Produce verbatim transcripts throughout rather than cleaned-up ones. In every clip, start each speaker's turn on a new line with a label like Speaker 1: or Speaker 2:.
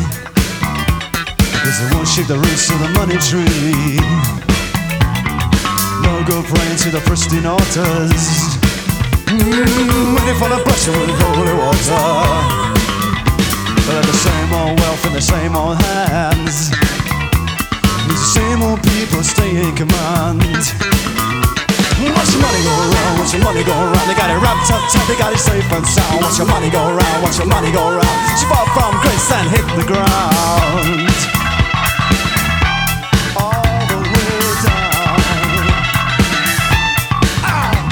Speaker 1: Cause they won't shake the roots of the money tree. No good praying to the pristine altars. Mm, waiting for the blessing with holy water. But at the same old wealth in the same old hands. These the same old people stay in command. Watch your money go round, watch your money go round. They got it wrapped up tight, they got it safe and sound. Watch your money go round, watch your money go round. She fought from grace and hit the ground. All the way down. Ow.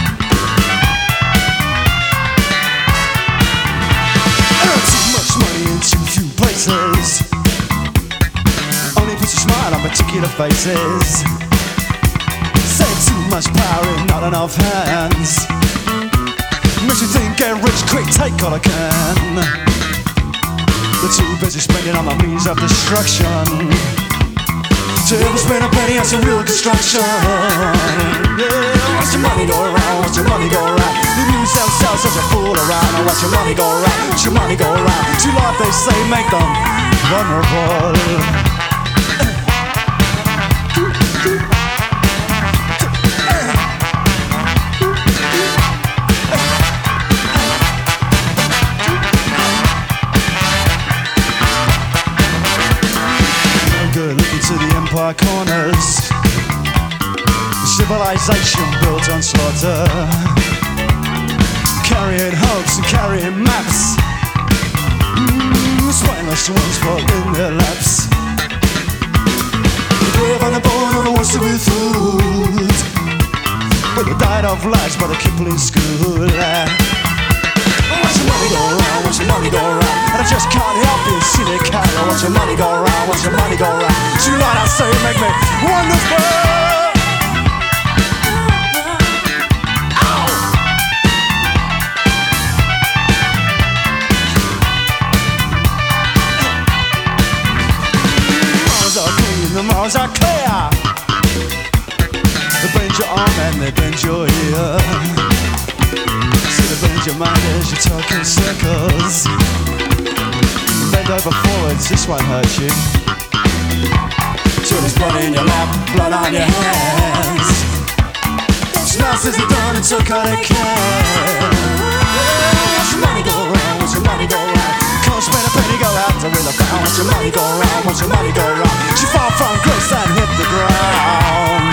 Speaker 1: Earn too much money in too few places. Only puts a smile on particular faces. Save too much power in not enough hands. Makes you think get rich quick, take all I can. They're too busy spending on the means of destruction. To ever spend a penny on some real construction. Yeah, watch your money go around, watch your money go around. They use themselves as a fool around. And watch your money go around, watch your money go around. Too lot they say make them vulnerable. Looking to the empire corners. Civilization built on slaughter. Carrying hopes and carrying maps. mm, Spineless ones fall in their laps. The brave and the born are the ones to be fooled. But they died of lies by the Kipling school. Watch your money go round, watch your money go round. And I just can't help it, see the cat. Watch your money go round, watch your money go round. Too light I say make me wonderful. Ow! Mars are clean, the Mars are clear. They bend your arm and they bend your ear. Bend your mind as you talk in circles. Bend over forwards, this won't hurt you. Till there's blood in your lap, blood on your hands. Smells as you're done and took all they can. Watch your money go round, watch your money go round. Can't spend a penny, go out to win the pound. Watch your money go round, watch your money go round. She far from grace and hit the ground.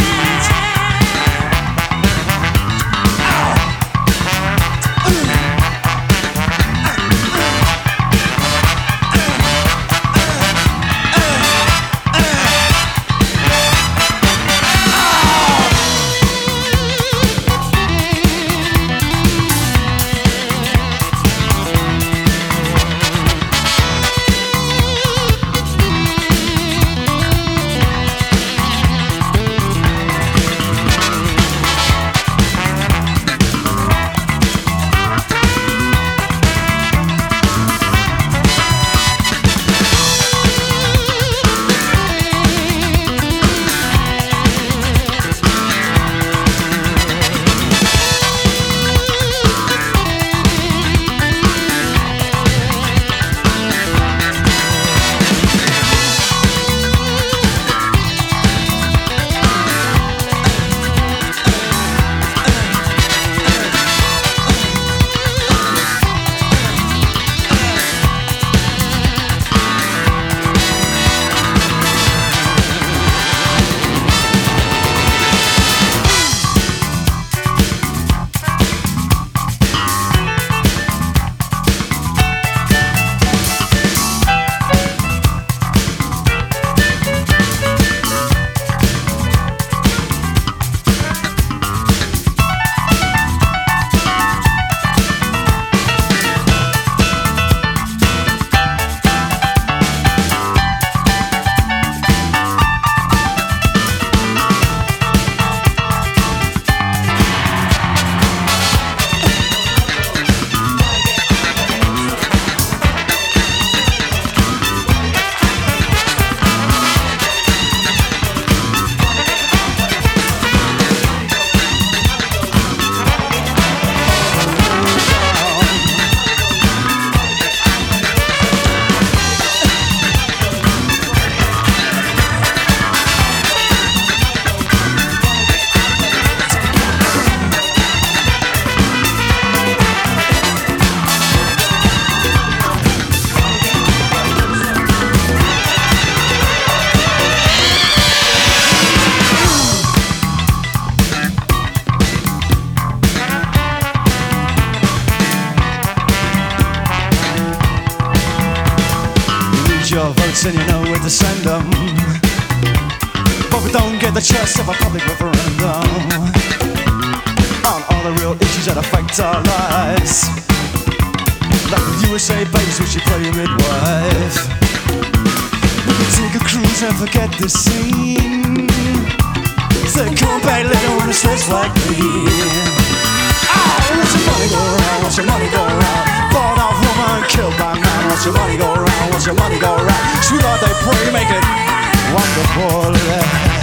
Speaker 1: votes and you know where to send them, but we don't get the choice of a public referendum on all the real issues that affect our lives. Like the U S A babes when she play a midwife. We can take a cruise and forget the scene. Say come back later when it's less like me. Oh, watch your money go around, watch your money go around. Bought off woman, killed by man. Watch your money go around, watch your money go around. Sweetheart, they pray to make it wonderful. Yeah.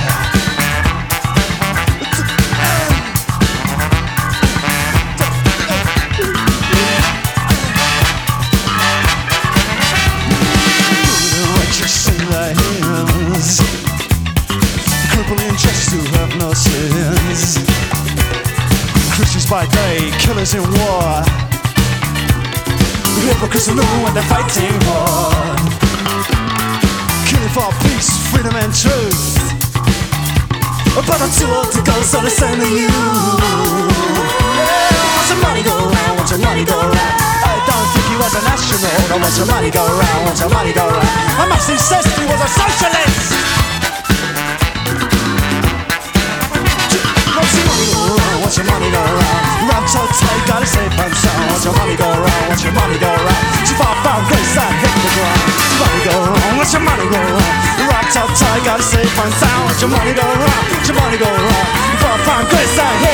Speaker 1: Crippling just to have no sins. Christians by day, killers in war. Hypocrites know when they're fighting hard. Killing for peace, freedom and truth. But I'm too old to go, so they send to you. Yeah, watch your money go round, watch your money go round. I don't think he was an astronaut. I watch your money go round, watch your money go round. I must insist he was a socialist. Watch your money go round, round so tight, gotta save and sound. Watch your money go round, watch your money go round. She far found grace and hit the ground. Watch your money go round, watch your money go round. Round so tight, gotta save and sound. Watch your money go round, watch your money go round. She far found grace and hit